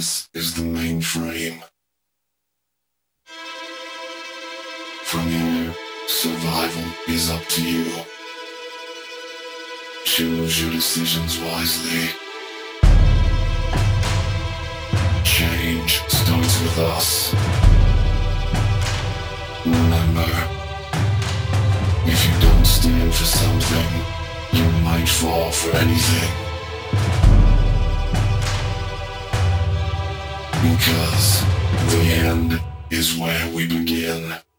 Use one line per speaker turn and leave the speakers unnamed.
This is the mainframe. From here, survival is up to you. Choose your decisions wisely. Change starts with us. Remember, if you don't stand for something, you might fall for anything. Because the end is where we begin.